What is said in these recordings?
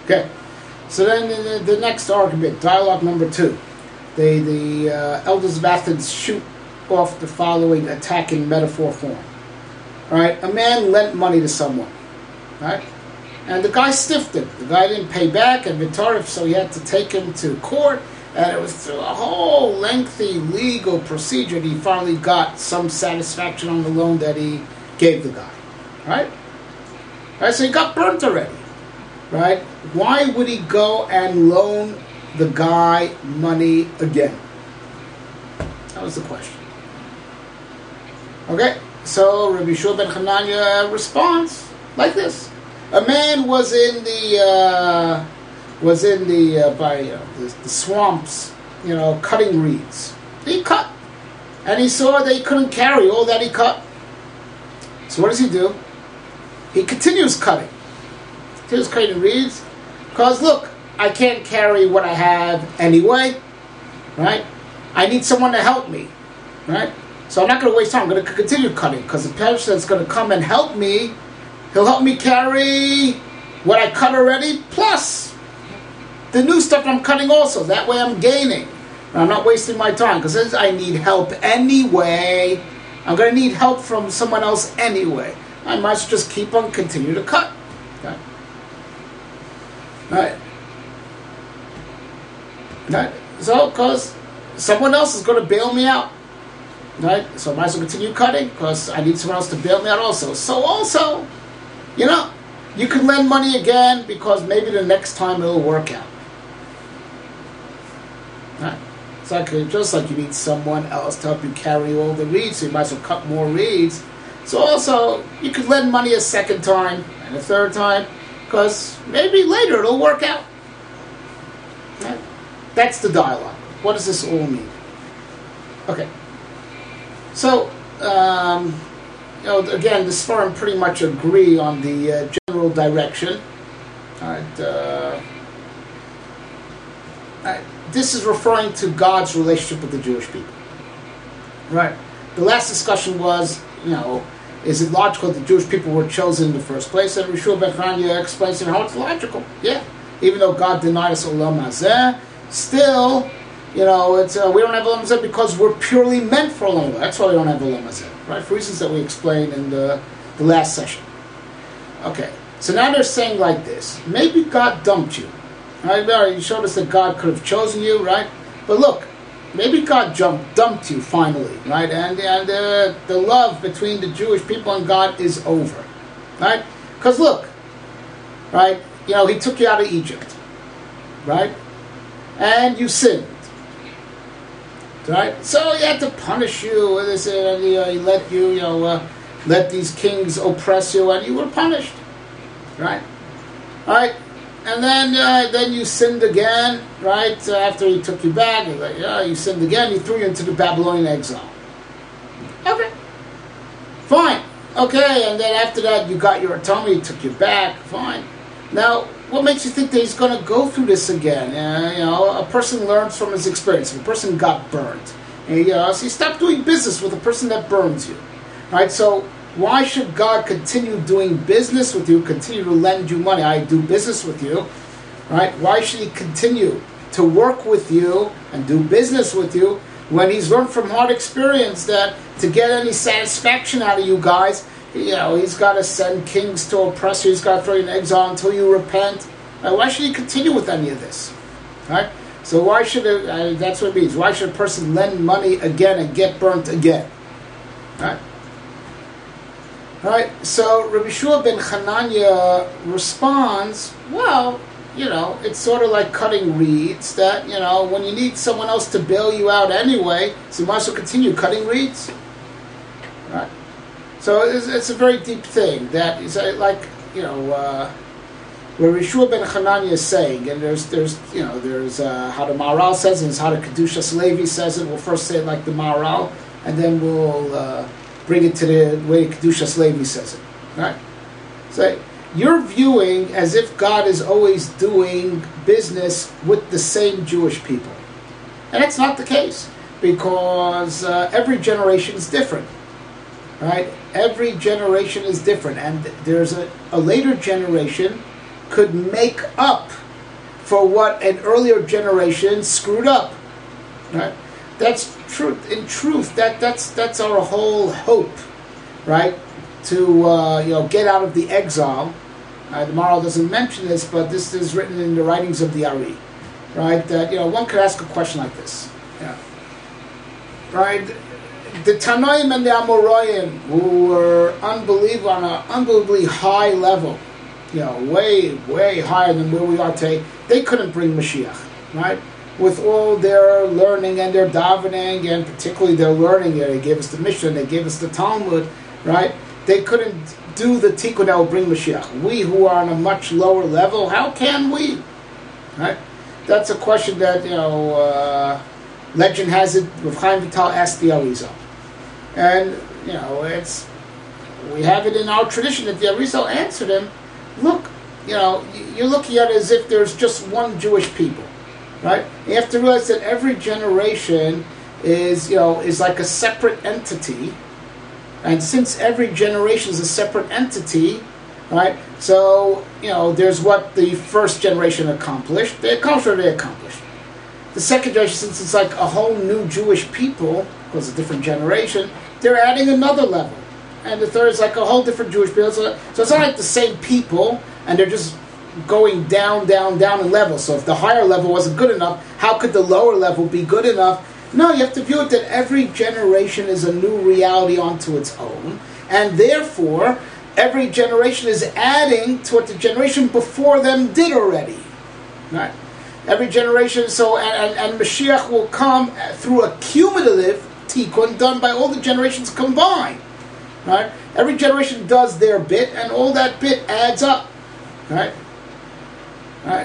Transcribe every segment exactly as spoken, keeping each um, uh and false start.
Okay. So then the, the next argument, dialogue number two. They, the uh, elders of Athens shoot off the following attacking metaphor form. All right, a man lent money to someone, right? And the guy stiffed him. The guy didn't pay back, and Vitarif, so he had to take him to court, and it was through a whole lengthy legal procedure that he finally got some satisfaction on the loan that he gave the guy, right? All right, so he got burnt already, right? Why would he go and loan the guy money again? That was the question. Okay, so Rabbi Yeshua ben Hanania responds like this: a man was in the uh, was in the uh, by uh, the, the swamps, you know, cutting reeds. He cut, and he saw that he couldn't carry all that he cut. So what does he do? He continues cutting. Continues cutting reeds, because look, I can't carry what I have anyway, right? I need someone to help me, right? So I'm not going to waste time. I'm going to continue cutting, because the person that's going to come and help me, he'll help me carry what I cut already, plus the new stuff I'm cutting also. That way I'm gaining. And I'm not wasting my time, because since I need help anyway, I'm going to need help from someone else anyway. I might as well just keep on continue to cut. Okay? Right. Right. So, because someone else is going to bail me out. Right? So I might as well continue cutting, because I need someone else to bail me out also. So also, you know, you can lend money again, because maybe the next time it'll work out. Right? It's like, just like you need someone else to help you carry all the reeds, so you might as well cut more reeds. So also, you could lend money a second time and a third time, because maybe later it'll work out. Right? That's the dialogue. What does this all mean? Okay. So, um, you know, again, the Sfarim pretty much agree on the uh, general direction. All right, uh, all right. This is referring to God's relationship with the Jewish people. Right. The last discussion was, you know, is it logical that the Jewish people were chosen in the first place? And Yeshua ben Hanania explains how it's logical. Yeah. Even though God denied us Olam Hazeh, still, you know, it's uh, we don't have Olam Hazeh because we're purely meant for Olam Hazeh. That's why we don't have Olam Hazeh, right? For reasons that we explained in the, the last session. Okay. So now they're saying like this. Maybe God dumped you. Right? You showed us that God could have chosen you, right? But look, maybe God jumped, dumped you finally, right? And, and uh, the love between the Jewish people and God is over, right? Because look, right? You know, He took you out of Egypt, right? And you sinned, right? So He had to punish you with this, and you know, He let you, you know, uh, let these kings oppress you, and you were punished, right? All right. And then uh, then you sinned again, right? Uh, after He took you back, He's like, yeah, you sinned again. He threw you into the Babylonian exile. Okay. Fine. Okay, and then after that, you got your atonement. He took you back. Fine. Now, what makes you think that He's going to go through this again? Uh, you know, a person learns from his experience. If a person got burned, and, you know, so you stop doing business with a person that burns you, right? So why should God continue doing business with you, continue to lend you money? I do business with you, right? Why should He continue to work with you and do business with you when He's learned from hard experience that to get any satisfaction out of you guys, you know, He's got to send kings to oppress you, He's got to throw you in exile until you repent. Right? Why should He continue with any of this? Right? So why should it, uh, that's what it means. Why should a person lend money again and get burnt again? Right? Right, so Rabbi Yeshua ben Hanania responds, well, you know, it's sort of like cutting reeds, that, you know, when you need someone else to bail you out anyway, so you might as well continue cutting reeds. Right? So it's, it's a very deep thing, that is like, you know, uh, where Yeshua ben Hanania is saying, and there's, there's you know, there's uh, how the Maharal says it, and how the Kedushas Levi says it. We'll first say it like the Maharal, and then we'll Uh, bring it to the way Kedushas Levi says it, right? So you're viewing as if God is always doing business with the same Jewish people. And that's not the case, because uh, every generation is different, right? Every generation is different, and there's a, a later generation could make up for what an earlier generation screwed up. Right? That's truth. In truth, that that's that's our whole hope, right? To uh, you know get out of the exile. Uh, the Maharal doesn't mention this, but this is written in the writings of the Ari, right? That you know one could ask a question like this, yeah, right? The Tanoim and the Amoraim, who were unbelievable on an unbelievably high level, you know, way way higher than where we are today, they couldn't bring Mashiach, right? With all their learning and their davening, and particularly their learning, they gave us the Mishnah, they gave us the Talmud, right? They couldn't do the tikkun that will bring Mashiach. We who are on a much lower level, how can we? Right? That's a question that, you know, uh, legend has it, Rav Chaim Vital asked the Arizal. And, you know, it's, we have it in our tradition that the Arizal answered him, look, you know, you're looking at it as if there's just one Jewish people, right? You have to realize that every generation is, you know, is like a separate entity. And since every generation is a separate entity, right? So, you know, there's what the first generation accomplished. They accomplished what they accomplished. The second generation, since it's like a whole new Jewish people, because it's a different generation, they're adding another level. And the third is like a whole different Jewish people. So, so it's not like the same people, and they're just going down, down, down in level. So if the higher level wasn't good enough, how could the lower level be good enough? No, you have to view it that every generation is a new reality onto its own, and therefore every generation is adding to what the generation before them did already. Right? Every generation, so and, and, and Mashiach will come through a cumulative tikkun done by all the generations combined. Right? Every generation does their bit, and all that bit adds up. Right? Right?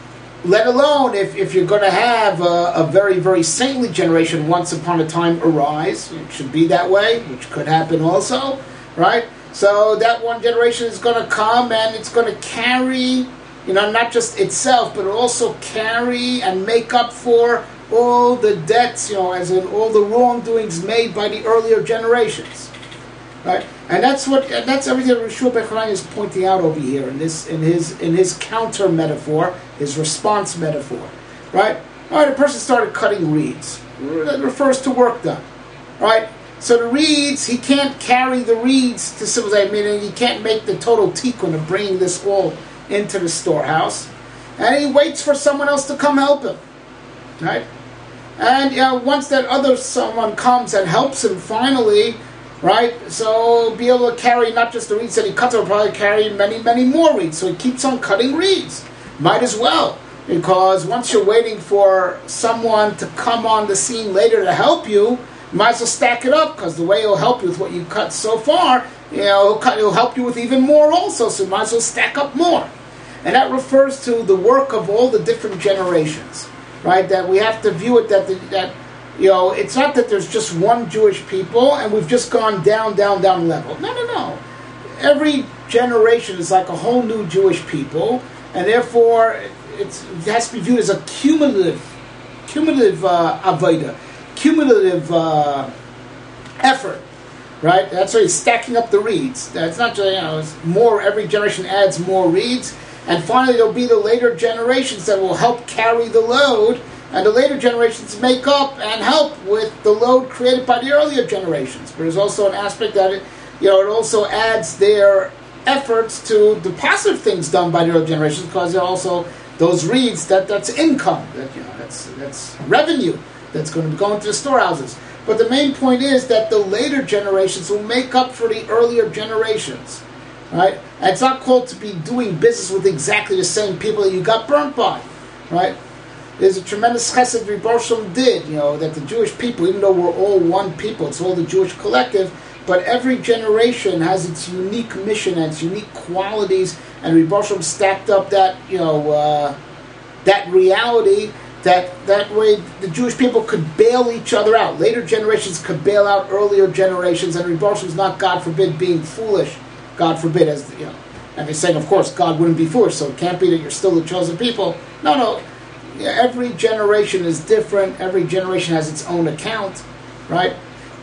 Let alone if, if you're going to have a, a very, very saintly generation once upon a time arise. It should be that way, which could happen also, right? So that one generation is going to come and it's going to carry, you know, not just itself, but also carry and make up for all the debts, you know, as in all the wrongdoings made by the earlier generations. Right? And that's what and that's everything that Rishua Becharain is pointing out over here in this in his in his counter metaphor, his response metaphor. Right? All right, a person started cutting reeds. That refers to work done. Right? So the reeds, he can't carry the reeds to civilization, meaning he can't make the total tikkun of bringing this all into the storehouse. And he waits for someone else to come help him. Right? And you know, once that other someone comes and helps him finally, right? So be able to carry not just the reeds that he cuts, he'll probably carry many, many more reeds. So he keeps on cutting reeds. Might as well. Because once you're waiting for someone to come on the scene later to help you, you might as well stack it up, because the way he'll help you with what you cut so far, you know, he'll, cut, he'll help you with even more also, so you might as well stack up more. And that refers to the work of all the different generations, right? That we have to view it that the, that you know, it's not that there's just one Jewish people and we've just gone down, down, down level. No, no, no. Every generation is like a whole new Jewish people, and therefore it's, it has to be viewed as a cumulative, cumulative uh, avodah, cumulative uh, effort, right? That's why he's stacking up the reeds. That's not just, you know, it's more, every generation adds more reeds, and finally there'll be the later generations that will help carry the load, and the later generations make up and help with the load created by the earlier generations. But there's also an aspect that it, you know, it also adds their efforts to the positive things done by the earlier generations, because they're also those reeds that that's income, that you know, that's that's revenue that's going to be going to the storehouses. But the main point is that the later generations will make up for the earlier generations, right? And it's not called to be doing business with exactly the same people that you got burnt by, right? There's a tremendous chesed Rebbe Shalom did, you know, that the Jewish people, even though we're all one people, it's all the Jewish collective, but every generation has its unique mission and its unique qualities, and Rebbe Shalom stacked up that, you know, uh, that reality, that that way the Jewish people could bail each other out. Later generations could bail out earlier generations, and Rebbe Shalom's not, God forbid, being foolish, God forbid, as you know. And he's saying, of course, God wouldn't be foolish, so it can't be that you're still the chosen people. No, no. Every generation is different. Every generation has its own account, right?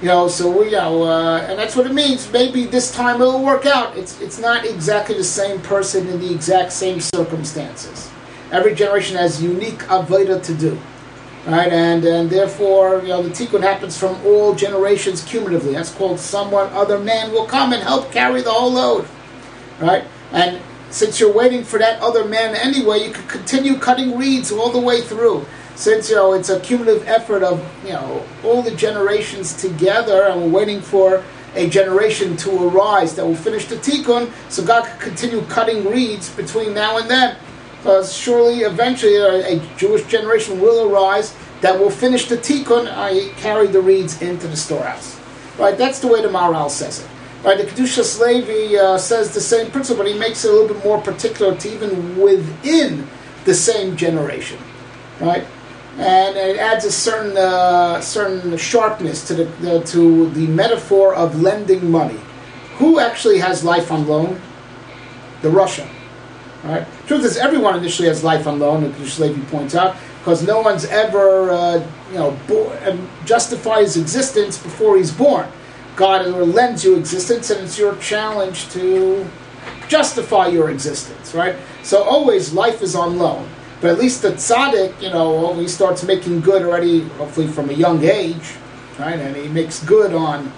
You know, so we, you know, uh, and that's what it means. Maybe this time it'll work out. It's it's not exactly the same person in the exact same circumstances. Every generation has unique avodah to do, right? And and therefore, you know, the tikkun happens from all generations cumulatively. That's called someone other man will come and help carry the whole load, right? And since you're waiting for that other man anyway, you could continue cutting reeds all the way through. Since, you know, it's a cumulative effort of, you know, all the generations together, and we're waiting for a generation to arise that will finish the tikkun, so God can continue cutting reeds between now and then. Because surely, eventually, a, a Jewish generation will arise that will finish the tikkun, that is, carry the reeds into the storehouse. Right? That's the way the Maharal says it. Right, the Kedushas Levi uh, says the same principle, but he makes it a little bit more particular to even within the same generation, right? And it adds a certain uh, certain sharpness to the, the to the metaphor of lending money. Who actually has life on loan? The Russia, right? Truth is, everyone initially has life on loan, as Kedushas Levi points out, because no one's ever uh, you know bo- justify his existence before he's born. God lends you existence, and it's your challenge to justify your existence, right? So always life is on loan. But at least the tzaddik, you know, he starts making good already, hopefully from a young age, right? And he makes good on,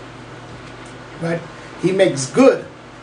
right? He makes good,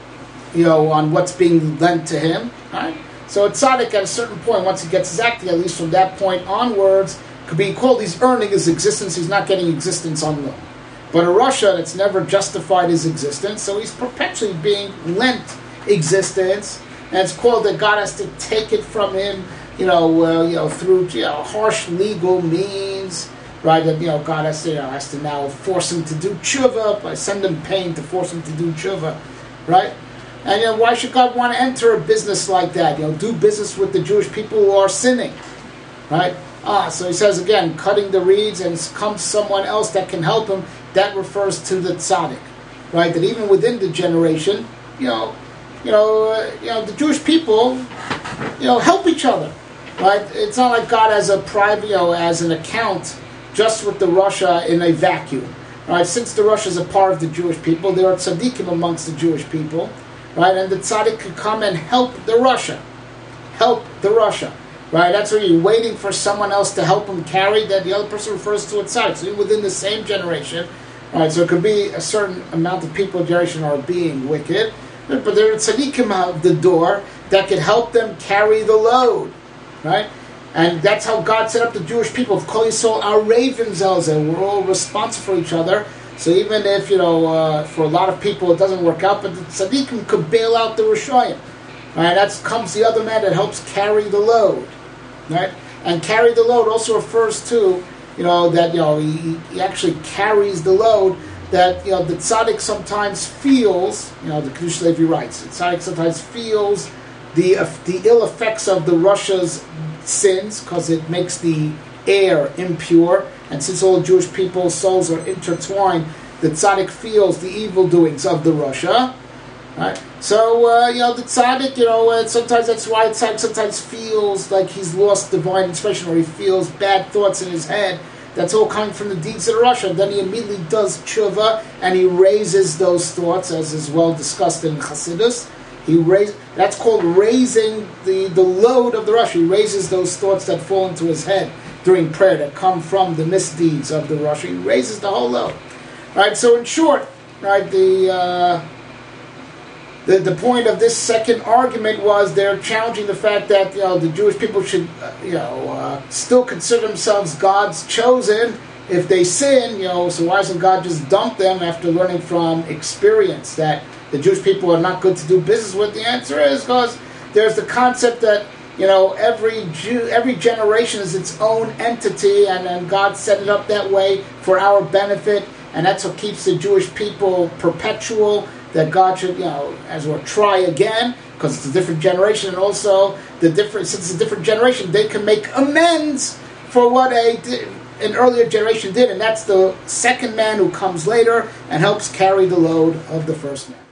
you know, on what's being lent to him, right? So a tzaddik at a certain point, once he gets his acting, at least from that point onwards, could be called, he's earning his existence, he's not getting existence on loan. But a Russia that's never justified his existence, so he's perpetually being lent existence, and it's called that God has to take it from him, you know, uh, you know, through you know harsh legal means, right? That you know God has to, you know, has to now force him to do tshuva, by send him pain to force him to do tshuva, right? And you know, why should God want to enter a business like that? You know, do business with the Jewish people who are sinning, right? Ah, so he says again, cutting the reeds, and comes someone else that can help him. That refers to the tzaddik, right? That even within the generation, you know, you know, uh, you know, the Jewish people, you know, help each other, right? It's not like God has a private, you know, as an account just with the Russia in a vacuum, right? Since the Russia is a part of the Jewish people, there are tzaddikim amongst the Jewish people, right? And the tzaddik could come and help the Russia, help the Russia. Right, that's where you're waiting for someone else to help him carry, that the other person refers to a tzaddik. So even within the same generation, right, so it could be a certain amount of people in generation are being wicked, but there are tzaddikim of the door that could help them carry the load, right? And that's how God set up the Jewish people. Of Kol Yisrael, our ravens, and we're all responsible for each other. So even if, you know, uh, for a lot of people it doesn't work out, but the tzaddikim could bail out the Rishayim. Right, that comes the other man that helps carry the load. Right, and carry the load also refers to, you know, that you know he, he actually carries the load. That you know the tzaddik sometimes feels, you know, the Kedushas Levi writes, the tzaddik sometimes feels the uh, the ill effects of the Russia's sins because it makes the air impure, and since all Jewish people's souls are intertwined, the tzaddik feels the evil doings of the Russia. Right, so uh, you know the tzaddik, you know, uh, sometimes that's why the tzaddik sometimes feels like he's lost divine inspiration, or he feels bad thoughts in his head. That's all coming from the deeds of Russia. Then he immediately does tshuva and he raises those thoughts, as is well discussed in Chassidus. He raise that's called raising the, the load of the Russia. He raises those thoughts that fall into his head during prayer that come from the misdeeds of the Russia. He raises the whole load. Right. So in short, right, the. Uh, The, the point of this second argument was they're challenging the fact that you know the Jewish people should uh, you know uh, still consider themselves God's chosen if they sin. You know, so why doesn't God just dump them after learning from experience that the Jewish people are not good to do business with? The answer is because there's the concept that you know every Jew, every generation is its own entity, and then God set it up that way for our benefit, and that's what keeps the Jewish people perpetual. That God should, you know, as well try again, because it's a different generation, and also the different since it's a different generation, they can make amends for what a an earlier generation did, and that's the second man who comes later and helps carry the load of the first man.